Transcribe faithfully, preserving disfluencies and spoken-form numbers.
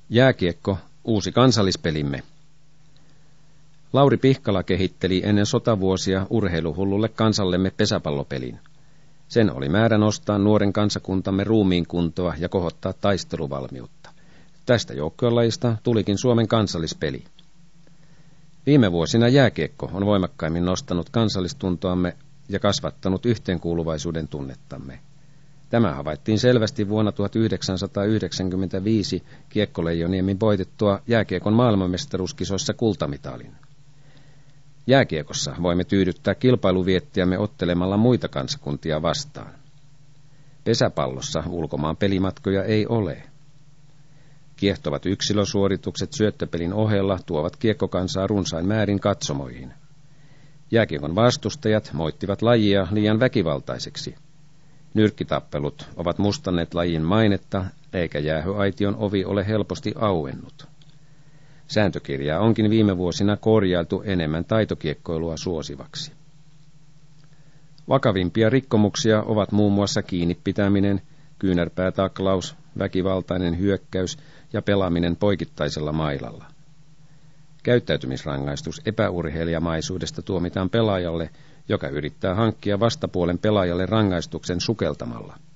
Jääkiekko, uusi kansallispelimme. Lauri Pihkala kehitteli ennen sotavuosia urheiluhullulle kansallemme pesäpallopelin. Sen oli määrä nostaa nuoren kansakuntamme ruumiin kuntoa ja kohottaa taisteluvalmiutta. Tästä joukkuelajista tulikin Suomen kansallispeli. Viime vuosina jääkiekko on voimakkaimmin nostanut kansallistuntoamme ja kasvattanut yhteenkuuluvaisuuden tunnettamme. Tämä havaittiin selvästi vuonna tuhatyhdeksänsataayhdeksänkymmentäviisi kiekkoleijoniemin voitettua jääkiekon maailmanmestaruuskisoissa kultamitalin. Jääkiekossa voimme tyydyttää kilpailuviettiämme ottelemalla muita kansakuntia vastaan. Pesäpallossa ulkomaan pelimatkoja ei ole. Kiehtovat yksilösuoritukset syöttöpelin ohella tuovat kiekkokansaa runsain määrin katsomoihin. Jääkiekon vastustajat moittivat lajia liian väkivaltaiseksi. Nyrkkitappelut ovat mustanneet lajin mainetta, eikä jäähyaition ovi ole helposti auennut. Sääntökirjaa onkin viime vuosina korjailtu enemmän taitokiekkoilua suosivaksi. Vakavimpia rikkomuksia ovat muun muassa kiinnipitäminen, kyynärpäätaklaus, väkivaltainen hyökkäys ja pelaaminen poikittaisella mailalla. Käyttäytymisrangaistus epäurheilijamaisuudesta tuomitaan pelaajalle, joka yrittää hankkia vastapuolen pelaajalle rangaistuksen sukeltamalla.